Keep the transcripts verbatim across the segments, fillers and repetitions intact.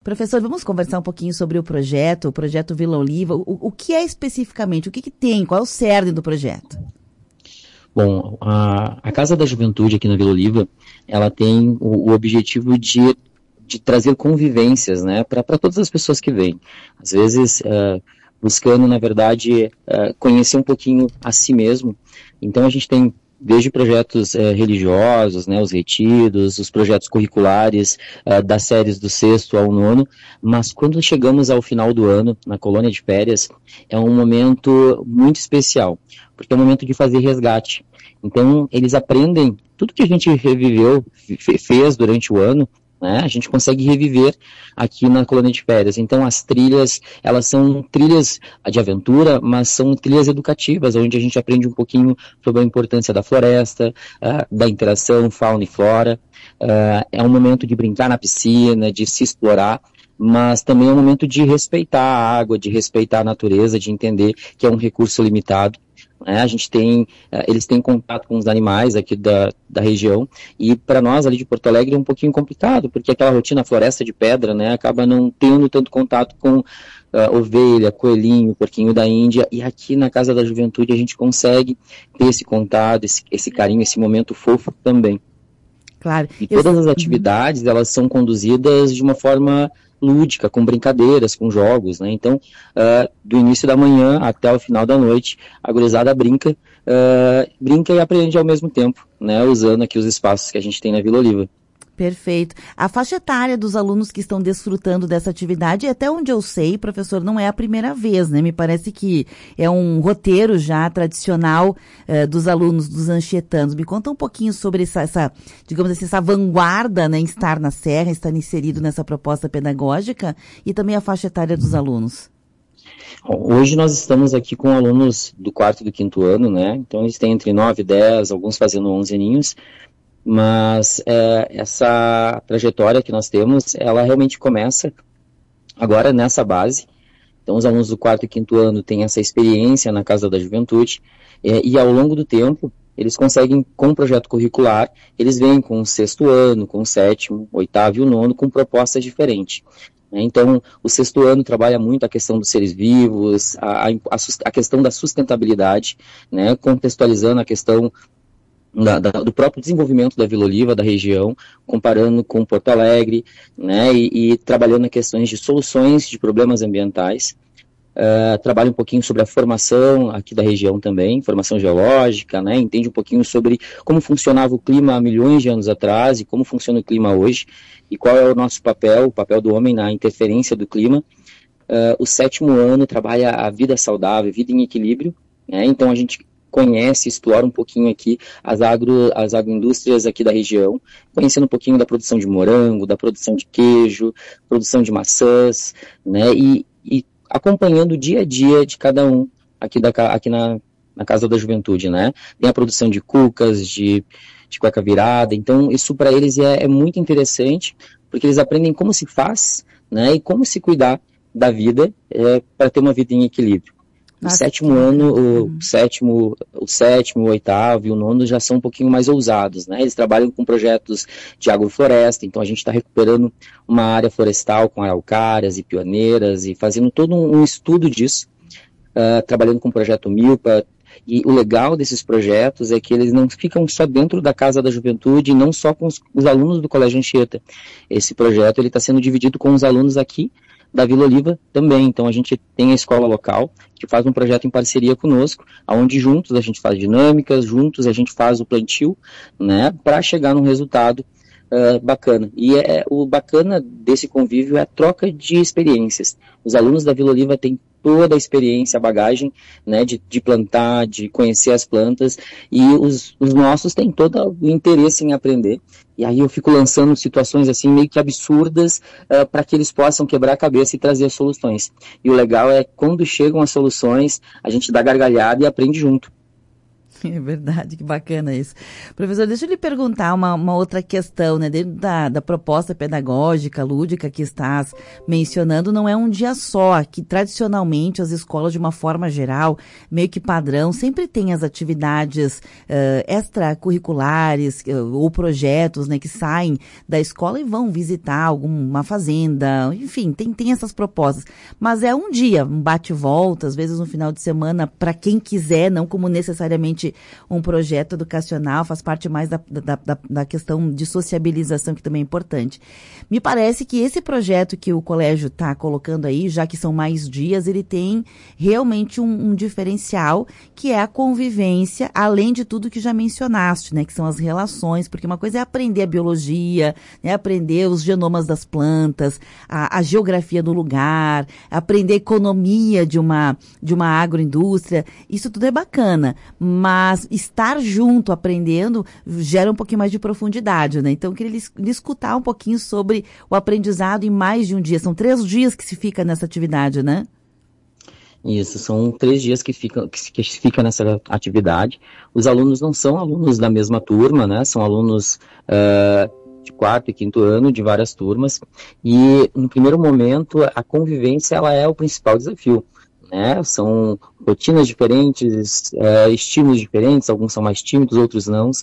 Professor, vamos conversar um pouquinho sobre o projeto, o projeto Vila Oliva. O, o que é especificamente? O que, que tem? Qual é o cerne do projeto? Bom, a, a Casa da Juventude aqui na Vila Oliva, ela tem o, o objetivo de, de trazer convivências, né, para todas as pessoas que vêm. Às vezes, uh, buscando, na verdade, uh, conhecer um pouquinho a si mesmo. Então, a gente tem desde projetos uh, religiosos, né, os retiros, os projetos curriculares, uh, das séries do sexto ao nono, mas quando chegamos ao final do ano, na colônia de férias, é um momento muito especial, porque é um momento de fazer resgate. Então, eles aprendem tudo que a gente reviveu, fez durante o ano, né? A gente consegue reviver aqui na colônia de férias. Então, as trilhas, elas são trilhas de aventura, mas são trilhas educativas, onde a gente aprende um pouquinho sobre a importância da floresta, uh, da interação fauna e flora. Uh, é um momento de brincar na piscina, de se explorar, mas também é um momento de respeitar a água, de respeitar a natureza, de entender que é um recurso limitado. É, a gente tem, eles têm contato com os animais aqui da, da região, e para nós ali de Porto Alegre é um pouquinho complicado, porque aquela rotina floresta de pedra, né, acaba não tendo tanto contato com uh, ovelha, coelhinho, porquinho da Índia, e aqui na Casa da Juventude a gente consegue ter esse contato, esse, esse carinho, esse momento fofo também. Claro. E todas as atividades, elas são conduzidas de uma forma lúdica, com brincadeiras, com jogos, né? Então, uh, do início da manhã até o final da noite, a gurizada brinca, uh, brinca e aprende ao mesmo tempo, né? Usando aqui os espaços que a gente tem na Vila Oliva. Perfeito. A faixa etária dos alunos que estão desfrutando dessa atividade, até onde eu sei, professor, não é a primeira vez, né? Me parece que é um roteiro já tradicional uh, dos alunos dos anchietanos. Me conta um pouquinho sobre essa, essa, digamos assim, essa vanguarda, né, em estar na Serra, estar inserido nessa proposta pedagógica, e também a faixa etária dos alunos. Hoje nós estamos aqui com alunos do quarto e do quinto ano, né? Então eles têm entre nove e dez, alguns fazendo onze aninhos. Mas é, essa trajetória que nós temos, ela realmente começa agora nessa base. Então os alunos do quarto e quinto ano têm essa experiência na Casa da Juventude, é, e ao longo do tempo eles conseguem, com o projeto curricular, eles vêm com o sexto ano, com o sétimo, oitavo e o nono, com propostas diferentes. Então, o sexto ano trabalha muito a questão dos seres vivos, a, a, a questão da sustentabilidade, né, contextualizando a questão Da, da, do próprio desenvolvimento da Vila Oliva, da região, comparando com Porto Alegre, né, e, e trabalhando em questões de soluções de problemas ambientais. Uh, trabalha um pouquinho sobre a formação aqui da região também, formação geológica, né, entende um pouquinho sobre como funcionava o clima há milhões de anos atrás e como funciona o clima hoje, e qual é o nosso papel, o papel do homem na interferência do clima. Uh, o sétimo ano trabalha a vida saudável, vida em equilíbrio, né, então a gente conhece, explora um pouquinho aqui as, agro, as agroindústrias aqui da região, conhecendo um pouquinho da produção de morango, da produção de queijo, produção de maçãs, né, e, e acompanhando o dia a dia de cada um aqui, da, aqui na, na Casa da Juventude, né. Tem a produção de cucas, de, de cueca virada, então isso para eles é, é muito interessante, porque eles aprendem como se faz, né, e como se cuidar da vida é, para ter uma vida em equilíbrio. O Nossa, sétimo ano, o hum. sétimo, o sétimo, o oitavo e o nono já são um pouquinho mais ousados, né? Eles trabalham com projetos de agrofloresta, então a gente está recuperando uma área florestal com araucárias e pioneiras e fazendo todo um, um estudo disso, uh, trabalhando com o projeto Milpa. E o legal desses projetos é que eles não ficam só dentro da Casa da Juventude e não só com os, os alunos do Colégio Anchieta. Esse projeto ele está sendo dividido com os alunos aqui da Vila Oliva também. Então a gente tem a escola local que faz um projeto em parceria conosco, onde juntos a gente faz dinâmicas, juntos a gente faz o plantio, né, para chegar num resultado uh, bacana. E é, o bacana desse convívio é a troca de experiências. Os alunos da Vila Oliva têm toda a experiência, a bagagem, né, de, de plantar, de conhecer as plantas, e os, os nossos têm todo o interesse em aprender. E aí eu fico lançando situações assim meio que absurdas uh, para que eles possam quebrar a cabeça e trazer as soluções. E o legal é quando chegam as soluções, a gente dá gargalhada e aprende junto. É verdade, que bacana isso. Professor, deixa eu lhe perguntar uma, uma outra questão, né? Dentro da, da proposta pedagógica, lúdica que estás mencionando, não é um dia só, que tradicionalmente as escolas, de uma forma geral, meio que padrão, sempre tem as atividades uh, extracurriculares uh, ou projetos, né, que saem da escola e vão visitar alguma fazenda, enfim, tem, tem essas propostas. Mas é um dia, um bate-volta, às vezes no final de semana, para quem quiser, não como necessariamente um projeto educacional, faz parte mais da, da, da, da questão de sociabilização, que também é importante. Me parece que esse projeto que o colégio está colocando aí, já que são mais dias, ele tem realmente um, um diferencial, que é a convivência, além de tudo que já mencionaste, né, que são as relações, porque uma coisa é aprender a biologia, né, aprender os genomas das plantas, a, a geografia do lugar, aprender a economia de uma, de uma agroindústria, isso tudo é bacana, mas Mas estar junto, aprendendo, gera um pouquinho mais de profundidade, né? Então, eu queria lhe, lhe escutar um pouquinho sobre o aprendizado em mais de um dia. São três dias que se fica nessa atividade, né? Isso, são três dias que fica, que, que fica nessa atividade. Os alunos não são alunos da mesma turma, né? São alunos uh, de quarto e quinto ano, de várias turmas. E, no primeiro momento, a convivência ela é o principal desafio. Né? São rotinas diferentes, é, estímulos diferentes, alguns são mais tímidos, outros não.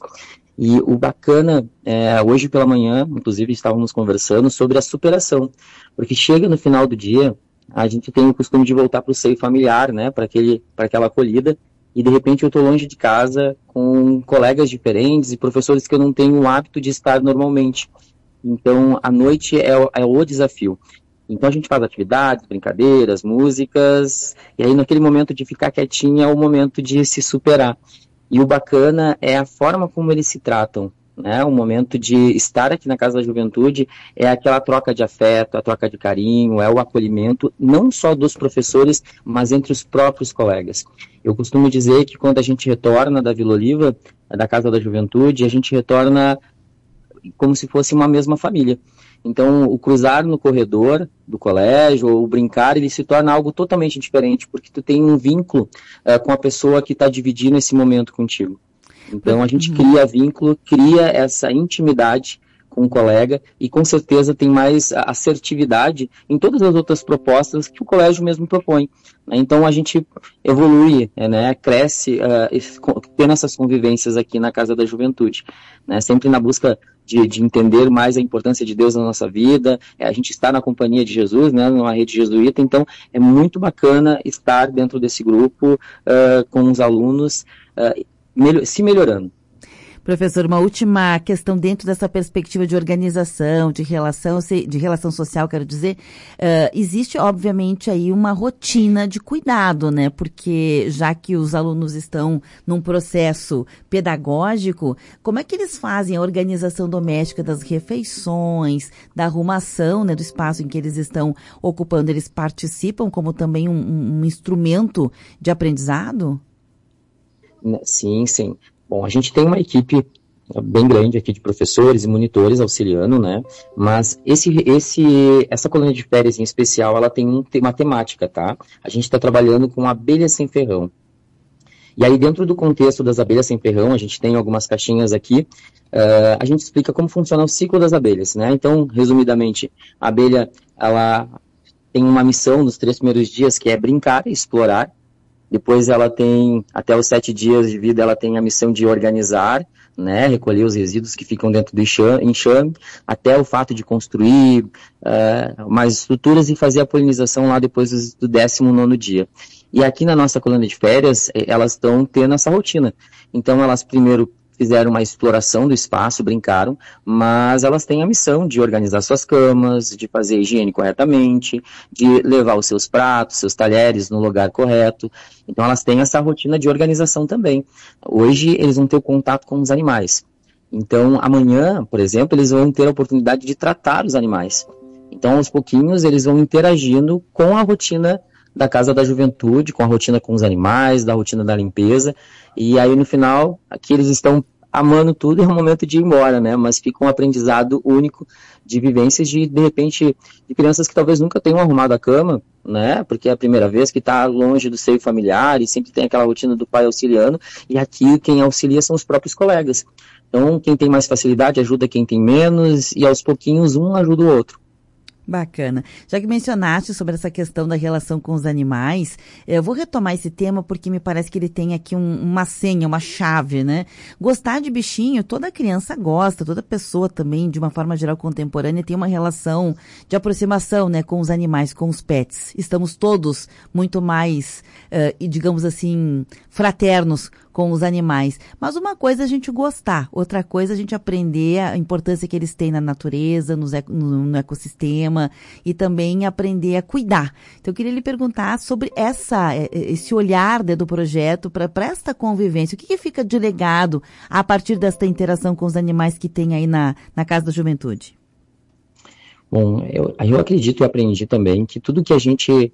E o bacana, é, hoje pela manhã, inclusive estávamos conversando sobre a superação, porque chega no final do dia, a gente tem o costume de voltar para o seio familiar, né? Para aquele, para aquela acolhida, e de repente eu estou longe de casa com colegas diferentes e professores que eu não tenho o hábito de estar normalmente. Então, a noite é, é o desafio. Então a gente faz atividades, brincadeiras, músicas, e aí naquele momento de ficar quietinho é o momento de se superar. E o bacana é a forma como eles se tratam, né? O momento de estar aqui na Casa da Juventude é aquela troca de afeto, a troca de carinho, é o acolhimento, não só dos professores, mas entre os próprios colegas. Eu costumo dizer que quando a gente retorna da Vila Oliva, da Casa da Juventude, a gente retorna como se fosse uma mesma família. Então, o cruzar no corredor do colégio, ou brincar, ele se torna algo totalmente diferente, porque tu tem um vínculo uh, com a pessoa que está dividindo esse momento contigo. Então, a gente cria vínculo, cria essa intimidade com o colega e, com certeza, tem mais assertividade em todas as outras propostas que o colégio mesmo propõe. Então, a gente evolui, né, cresce, uh, tendo essas convivências aqui na Casa da Juventude, né, sempre na busca de, de entender mais a importância de Deus na nossa vida. A gente está na companhia de Jesus, né, numa rede jesuíta, então é muito bacana estar dentro desse grupo uh, com os alunos, uh, melhor, se melhorando. Professor, uma última questão dentro dessa perspectiva de organização, de relação, de relação social, quero dizer, uh, existe obviamente aí uma rotina de cuidado, né? Porque já que os alunos estão num processo pedagógico, como é que eles fazem a organização doméstica das refeições, da arrumação, né, do espaço em que eles estão ocupando? Eles participam como também um, um instrumento de aprendizado? Sim, sim. Bom, a gente tem uma equipe bem grande aqui de professores e monitores auxiliando, né? Mas esse, esse, essa colônia de férias em especial, ela tem um, uma temática, tá? A gente está trabalhando com abelhas sem ferrão. E aí, dentro do contexto das abelhas sem ferrão, a gente tem algumas caixinhas aqui, uh, a gente explica como funciona o ciclo das abelhas, né? Então, resumidamente, a abelha, ela tem uma missão nos três primeiros dias, que é brincar e explorar. Depois ela tem, até os sete dias de vida, ela tem a missão de organizar, né, recolher os resíduos que ficam dentro do enxame, até o fato de construir uh, mais estruturas e fazer a polinização lá depois do décimo nono dia. E aqui na nossa colônia de férias, elas estão tendo essa rotina. Então elas primeiro fizeram uma exploração do espaço, brincaram, mas elas têm a missão de organizar suas camas, de fazer a higiene corretamente, de levar os seus pratos, seus talheres no lugar correto. Então elas têm essa rotina de organização também. Hoje eles vão ter o contato com os animais. Então amanhã, por exemplo, eles vão ter a oportunidade de tratar os animais. Então aos pouquinhos eles vão interagindo com a rotina da Casa da Juventude, com a rotina com os animais, da rotina da limpeza, e aí no final, aqui eles estão amando tudo, é o momento de ir embora, né? Mas fica um aprendizado único de vivências de, de repente, de crianças que talvez nunca tenham arrumado a cama, né? Porque é a primeira vez que está longe do seio familiar e sempre tem aquela rotina do pai auxiliando, e aqui quem auxilia são os próprios colegas. Então, quem tem mais facilidade ajuda quem tem menos, e aos pouquinhos um ajuda o outro. Bacana. Já que mencionaste sobre essa questão da relação com os animais, eu vou retomar esse tema porque me parece que ele tem aqui um, uma senha, uma chave, né? Gostar de bichinho, toda criança gosta, toda pessoa também, de uma forma geral contemporânea, tem uma relação de aproximação, né, com os animais, com os pets. Estamos todos muito mais, uh, digamos assim, fraternos com os animais. Mas uma coisa é a gente gostar, outra coisa é a gente aprender a importância que eles têm na natureza, no, no, no ecossistema, e também aprender a cuidar. Então eu queria lhe perguntar sobre essa, esse olhar, né, do projeto para esta convivência. O que, que fica de legado a partir desta interação com os animais que tem aí na, na Casa da Juventude? Bom, eu, eu acredito e aprendi também que tudo que a gente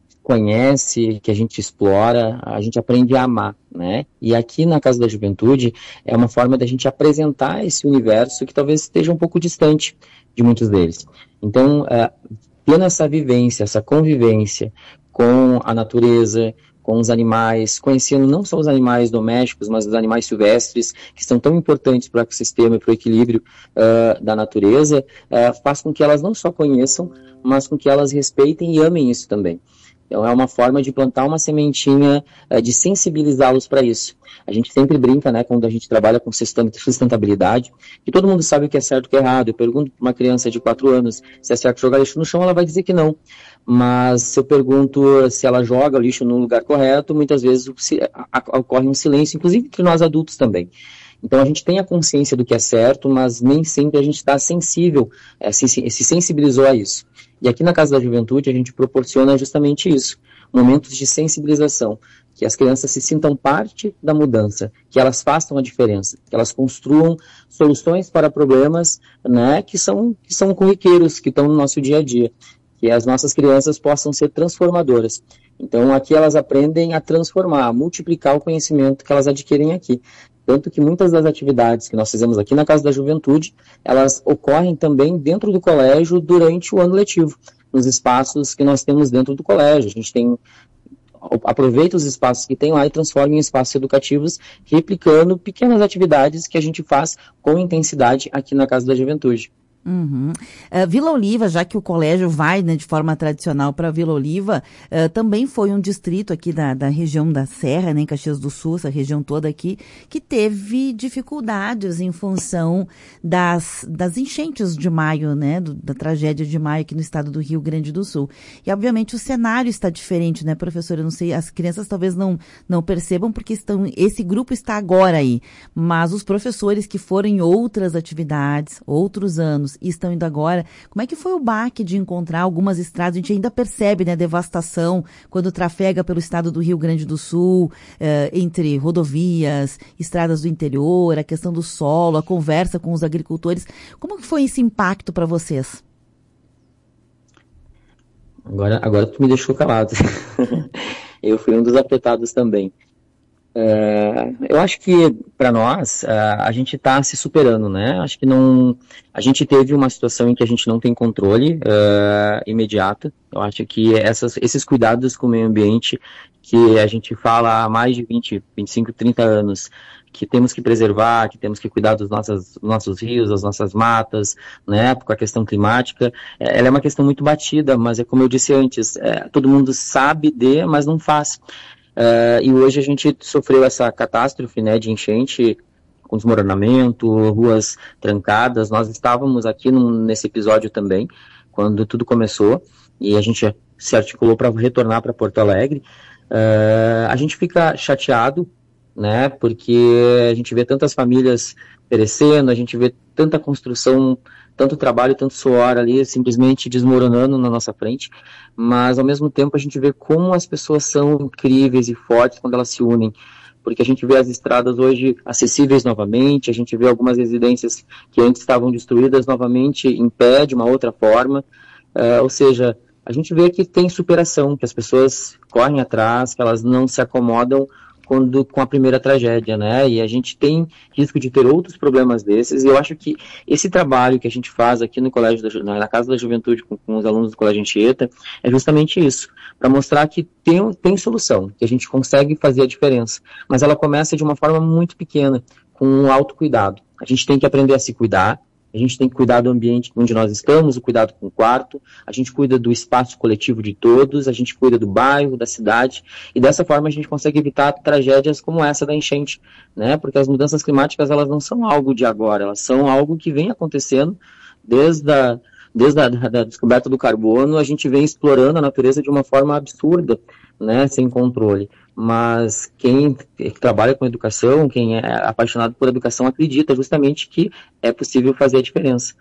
conhece, que a gente explora, a gente aprende a amar, né? E aqui na Casa da Juventude é uma forma da gente apresentar esse universo que talvez esteja um pouco distante de muitos deles. Então, uh, tendo essa vivência, essa convivência com a natureza, com os animais, conhecendo não só os animais domésticos, mas os animais silvestres, que são tão importantes para o ecossistema e para o equilíbrio uh, da natureza, uh, faz com que elas não só conheçam, mas com que elas respeitem e amem isso também. Então, é uma forma de plantar uma sementinha, uh, de sensibilizá-los para isso. A gente sempre brinca, né, quando a gente trabalha com sustentabilidade, que todo mundo sabe o que é certo e o que é errado. Eu pergunto para uma criança de quatro anos se é certo jogar lixo no chão, ela vai dizer que não. Mas se eu pergunto se ela joga o lixo no lugar correto, muitas vezes ocorre um silêncio, inclusive entre nós adultos também. Então a gente tem a consciência do que é certo, mas nem sempre a gente está sensível, é, se, se sensibilizou a isso. E aqui na Casa da Juventude a gente proporciona justamente isso, momentos de sensibilização, que as crianças se sintam parte da mudança, que elas façam a diferença, que elas construam soluções para problemas, né, que são, que são corriqueiros, que estão no nosso dia a dia, que as nossas crianças possam ser transformadoras. Então aqui elas aprendem a transformar, a multiplicar o conhecimento que elas adquirem aqui. Tanto que muitas das atividades que nós fizemos aqui na Casa da Juventude, elas ocorrem também dentro do colégio durante o ano letivo, nos espaços que nós temos dentro do colégio. A gente tem, aproveita os espaços que tem lá e transforma em espaços educativos, replicando pequenas atividades que a gente faz com intensidade aqui na Casa da Juventude. Uhum. Uh, Vila Oliva, já que o colégio vai, né, de forma tradicional para Vila Oliva, uh, também foi um distrito aqui da, da região da Serra, né, em Caxias do Sul, essa região toda aqui, que teve dificuldades em função das, das enchentes de maio, né, do, da tragédia de maio aqui no estado do Rio Grande do Sul. E, obviamente, o cenário está diferente, né, professor? Eu não sei, as crianças talvez não, não percebam porque estão, esse grupo está agora aí, mas os professores que foram em outras atividades, outros anos, e estão indo agora, como é que foi o baque de encontrar algumas estradas? A gente ainda percebe, né, a devastação quando trafega pelo estado do Rio Grande do Sul, eh, entre rodovias, estradas do interior, a questão do solo, a conversa com os agricultores. Como que foi esse impacto para vocês? Agora, agora tu me deixou calado. Eu fui um dos afetados também. Uh, eu acho que para nós uh, a gente está se superando, né? Acho que não, a gente teve uma situação em que a gente não tem controle uh, imediato. Eu acho que essas, esses cuidados com o meio ambiente que a gente fala há mais de vinte, vinte e cinco, trinta anos, que temos que preservar, que temos que cuidar dos nossos, nossos rios, das nossas matas, né, com a questão climática, ela é uma questão muito batida, mas é como eu disse antes, é, todo mundo sabe de, mas não faz. Uh, e hoje a gente sofreu essa catástrofe, né, de enchente, com desmoronamento, ruas trancadas. Nós estávamos aqui num, nesse episódio também, quando tudo começou, e a gente se articulou para retornar para Porto Alegre. Uh, a gente fica chateado, né, porque a gente vê tantas famílias perecendo, a gente vê tanta construção, tanto trabalho, tanto suor ali, simplesmente desmoronando na nossa frente, mas ao mesmo tempo a gente vê como as pessoas são incríveis e fortes quando elas se unem, porque a gente vê as estradas hoje acessíveis novamente, a gente vê algumas residências que antes estavam destruídas novamente em pé, de uma outra forma, uh, ou seja, a gente vê que tem superação, que as pessoas correm atrás, que elas não se acomodam quando com a primeira tragédia, né? E a gente tem risco de ter outros problemas desses, e eu acho que esse trabalho que a gente faz aqui no Colégio da, na Casa da Juventude com, com os alunos do Colégio Anchieta é justamente isso, para mostrar que tem, tem solução, que a gente consegue fazer a diferença, mas ela começa de uma forma muito pequena, com um autocuidado. A gente tem que aprender a se cuidar, a gente tem que cuidar do ambiente onde nós estamos, o cuidado com o quarto, a gente cuida do espaço coletivo de todos, a gente cuida do bairro, da cidade, e dessa forma a gente consegue evitar tragédias como essa da enchente, né? Porque as mudanças climáticas, elas não são algo de agora, elas são algo que vem acontecendo desde a, desde a da, da descoberta do carbono, a gente vem explorando a natureza de uma forma absurda, né? Sem controle. Mas quem trabalha com educação, quem é apaixonado por educação, acredita justamente que é possível fazer a diferença.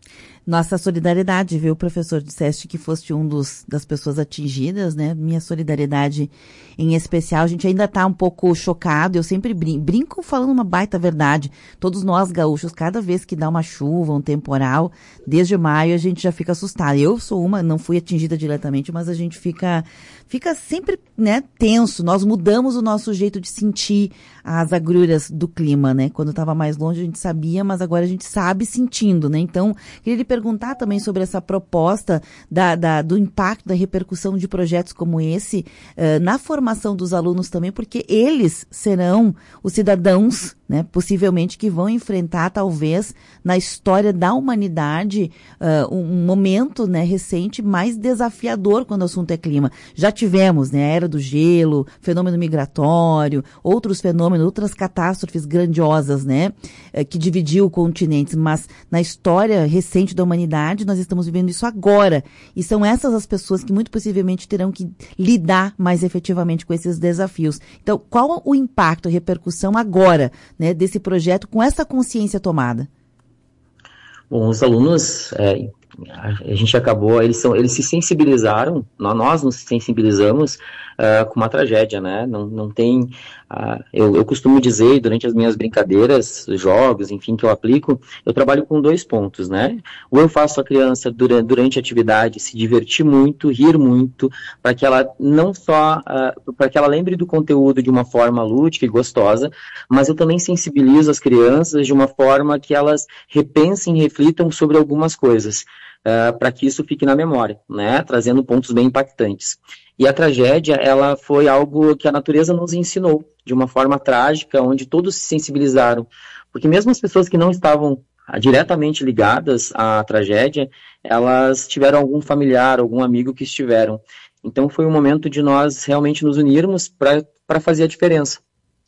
Nossa solidariedade, viu, professor? Disseste que foste um dos, das pessoas atingidas, né? Minha solidariedade em especial. A gente ainda está um pouco chocado. Eu sempre brinco, brinco falando uma baita verdade. Todos nós gaúchos, cada vez que dá uma chuva, um temporal, desde maio a gente já fica assustado. Eu sou uma, não fui atingida diretamente, mas a gente fica, fica sempre, né, tenso. Nós mudamos o nosso jeito de sentir as agruras do clima, né? Quando estava mais longe a gente sabia, mas agora a gente sabe sentindo, né? Então, queria lhe perguntar também sobre essa proposta da, da, do impacto, da repercussão de projetos como esse uh, na formação dos alunos também, porque eles serão os cidadãos, né, possivelmente que vão enfrentar, talvez, na história da humanidade, uh, um momento, né, recente mais desafiador quando o assunto é clima. Já tivemos, né, a era do gelo, fenômeno migratório, outros fenômenos, outras catástrofes grandiosas, né, uh, que dividiu continentes, mas na história recente da humanidade, nós estamos vivendo isso agora. E são essas as pessoas que muito possivelmente terão que lidar mais efetivamente com esses desafios. Então, qual o impacto, a repercussão agora, né, desse projeto com essa consciência tomada? Bom, os alunos, é, a gente acabou, eles, são, eles se sensibilizaram, nós nos sensibilizamos uh, com uma tragédia, né? Não, não tem, uh, eu, eu costumo dizer, durante as minhas brincadeiras, jogos, enfim, que eu aplico, eu trabalho com dois pontos, né? Ou eu faço a criança, durante, durante a atividade, se divertir muito, rir muito, para que ela não só, uh, para que ela lembre do conteúdo de uma forma lúdica e gostosa, mas eu também sensibilizo as crianças de uma forma que elas repensem e reflitam sobre algumas coisas. Uh, para que isso fique na memória, né, trazendo pontos bem impactantes. E a tragédia, ela foi algo que a natureza nos ensinou, de uma forma trágica, onde todos se sensibilizaram, porque mesmo as pessoas que não estavam diretamente ligadas à tragédia, elas tiveram algum familiar, algum amigo que estiveram. Então foi um momento de nós realmente nos unirmos para fazer a diferença.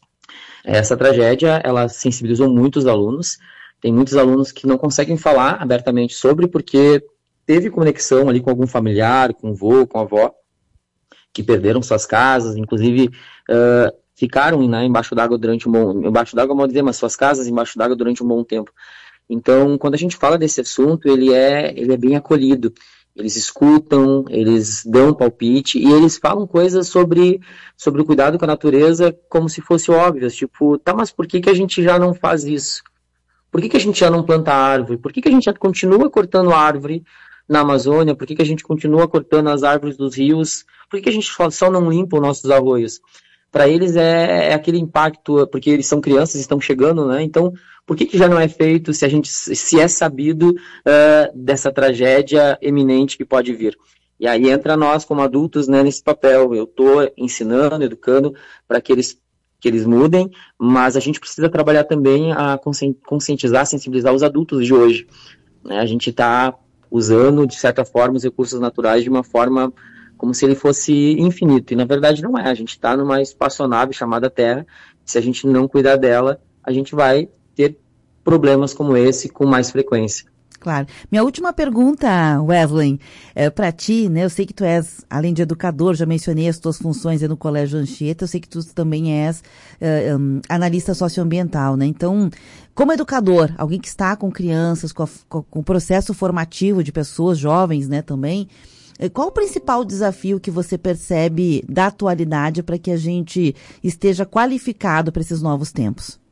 Essa tragédia, ela sensibilizou muitos alunos. Tem muitos alunos que não conseguem falar abertamente sobre, porque teve conexão ali com algum familiar, com o vô, com a avó, que perderam suas casas, inclusive uh, ficaram, né, embaixo d'água durante um bom... Embaixo d'água, mal dizer, mas suas casas embaixo d'água durante um bom tempo. Então, quando a gente fala desse assunto, ele é, ele é bem acolhido. Eles escutam, eles dão palpite, e eles falam coisas sobre, sobre o cuidado com a natureza como se fosse óbvias, tipo, tá, mas por que, que a gente já não faz isso? Por que, que a gente já não planta árvore? Por que, que a gente já continua cortando árvore na Amazônia? Por que, que a gente continua cortando as árvores dos rios? Por que, que a gente só não limpa os nossos arroios? Para eles é, é aquele impacto, porque eles são crianças, estão chegando, né? Então, por que, que já não é feito se a gente se é sabido uh, dessa tragédia eminente que pode vir? E aí entra nós como adultos, né, nesse papel. Eu estou ensinando, educando para que eles que eles mudem, mas a gente precisa trabalhar também a conscientizar, sensibilizar os adultos de hoje, né? A gente está usando, de certa forma, os recursos naturais de uma forma como se ele fosse infinito, e na verdade não é. A gente está numa espaçonave chamada Terra, se a gente não cuidar dela, a gente vai ter problemas como esse com mais frequência. Claro. Minha última pergunta, Wesley, é para ti, né? Eu sei que tu és, além de educador, já mencionei as tuas funções no Colégio Anchieta, eu sei que tu também és uh, um, analista socioambiental, né? Então, como educador, alguém que está com crianças, com, a, com o processo formativo de pessoas jovens, né, também, qual o principal desafio que você percebe da atualidade para que a gente esteja qualificado para esses novos tempos?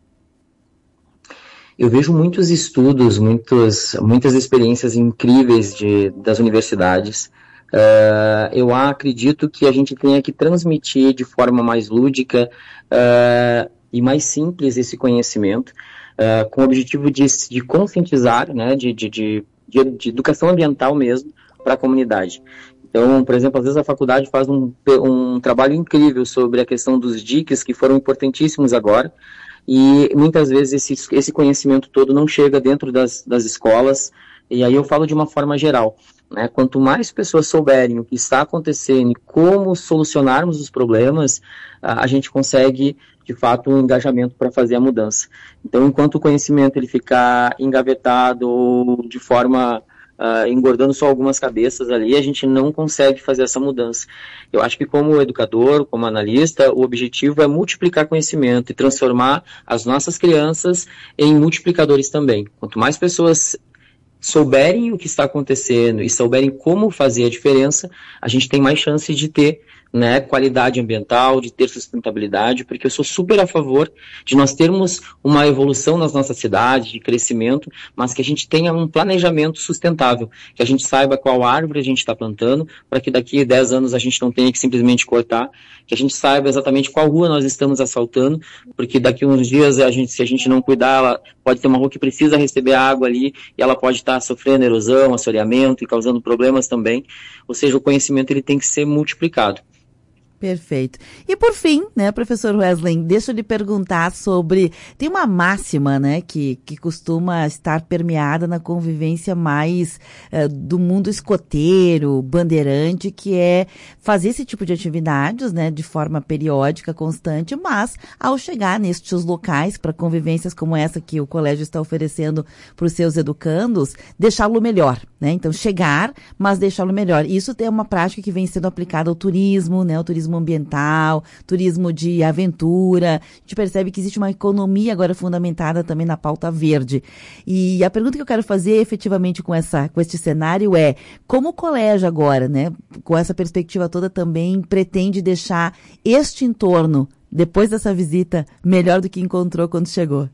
Eu vejo muitos estudos, muitos, muitas experiências incríveis de, das universidades, Uh, eu acredito que a gente tenha que transmitir de forma mais lúdica uh, e mais simples esse conhecimento, uh, com o objetivo de, de conscientizar, né, de, de, de, de educação ambiental mesmo para a comunidade. Então, por exemplo, às vezes a faculdade faz um, um trabalho incrível sobre a questão dos diques, que foram importantíssimos agora, e muitas vezes esse, esse conhecimento todo não chega dentro das, das escolas, e aí eu falo de uma forma geral, né? Quanto mais pessoas souberem o que está acontecendo e como solucionarmos os problemas, a, a gente consegue, de fato, um engajamento para fazer a mudança. Então, enquanto o conhecimento ele ficar engavetado ou de forma uh, engordando só algumas cabeças ali, a gente não consegue fazer essa mudança. Eu acho que como educador, como analista, o objetivo é multiplicar conhecimento e transformar as nossas crianças em multiplicadores também. Quanto mais pessoas souberem o que está acontecendo e souberem como fazer a diferença, a gente tem mais chance de ter, né, qualidade ambiental, de ter sustentabilidade, porque eu sou super a favor de nós termos uma evolução nas nossas cidades, de crescimento, mas que a gente tenha um planejamento sustentável, que a gente saiba qual árvore a gente está plantando, para que daqui a dez anos a gente não tenha que simplesmente cortar, que a gente saiba exatamente qual rua nós estamos asfaltando, porque daqui a uns dias, a gente, se a gente não cuidar, ela pode ter uma rua que precisa receber água ali, e ela pode estar sofrendo erosão, assoreamento e causando problemas também, ou seja, o conhecimento ele tem que ser multiplicado. Perfeito. E por fim, né, professor Wesley, deixa eu lhe perguntar sobre, tem uma máxima, né, que, que costuma estar permeada na convivência mais uh, do mundo escoteiro, bandeirante, que é fazer esse tipo de atividades, né, de forma periódica, constante, mas ao chegar nestes locais para convivências como essa que o colégio está oferecendo para os seus educandos, deixá-lo melhor, né, então chegar, mas deixá-lo melhor. Isso é uma prática que vem sendo aplicada ao turismo, né, ao turismo ambiental, turismo de aventura. A gente percebe que existe uma economia agora fundamentada também na pauta verde. E a pergunta que eu quero fazer efetivamente com essa, com este cenário é, como o colégio agora, né, com essa perspectiva toda também pretende deixar este entorno, depois dessa visita, melhor do que encontrou quando chegou?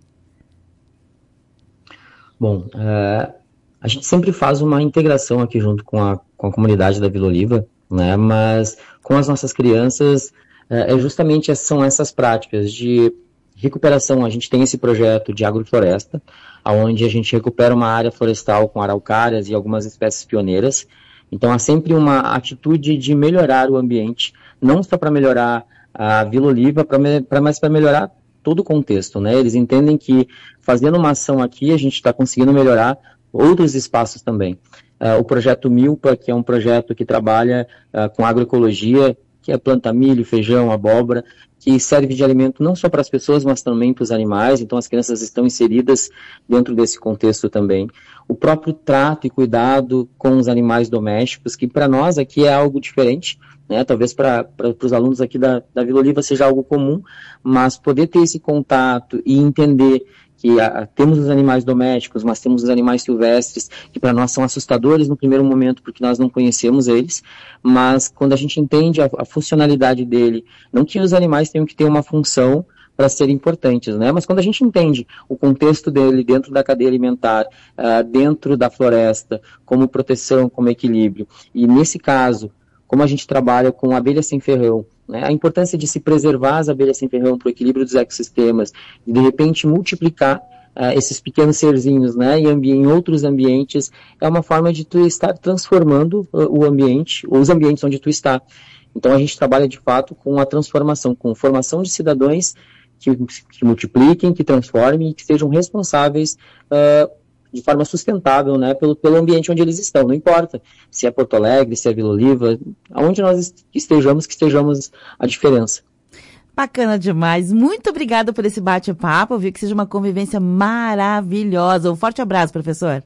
Bom, uh, a gente sempre faz uma integração aqui junto com a, com a comunidade da Vila Oliva, né, mas com as nossas crianças, é justamente são essas práticas de recuperação. A gente tem esse projeto de agrofloresta, onde a gente recupera uma área florestal com araucárias e algumas espécies pioneiras. Então há sempre uma atitude de melhorar o ambiente, não só para melhorar a Vila Oliva, pra, pra, mas para melhorar todo o contexto, né? Eles entendem que fazendo uma ação aqui, a gente está conseguindo melhorar outros espaços também. Uh, o projeto Milpa, que é um projeto que trabalha uh, com agroecologia, que é planta milho, feijão, abóbora, que serve de alimento não só para as pessoas, mas também para os animais, então as crianças estão inseridas dentro desse contexto também. O próprio trato e cuidado com os animais domésticos, que para nós aqui é algo diferente, né? Talvez para os alunos aqui da, da Vila Oliva seja algo comum, mas poder ter esse contato e entender que a, temos os animais domésticos, mas temos os animais silvestres, que para nós são assustadores no primeiro momento, porque nós não conhecemos eles, mas quando a gente entende a, a funcionalidade dele, não que os animais tenham que ter uma função para serem importantes, né? Mas quando a gente entende o contexto dele dentro da cadeia alimentar, uh, dentro da floresta, como proteção, como equilíbrio, e nesse caso, como a gente trabalha com abelha sem ferrão, né, a importância de se preservar as abelhas sem ferrão para o equilíbrio dos ecossistemas e de repente multiplicar uh, esses pequenos serzinhos, né, em, ambi- em outros ambientes, é uma forma de tu estar transformando uh, o ambiente, os ambientes onde tu está. Então a gente trabalha de fato com a transformação, com formação de cidadãos que, que multipliquem, que transformem e que sejam responsáveis uh, de forma sustentável, né, pelo, pelo ambiente onde eles estão. Não importa se é Porto Alegre, se é Vila Oliva, aonde nós estejamos, que estejamos a diferença. Bacana demais. Muito obrigada por esse bate-papo. Eu vi que seja uma convivência maravilhosa. Um forte abraço, professor.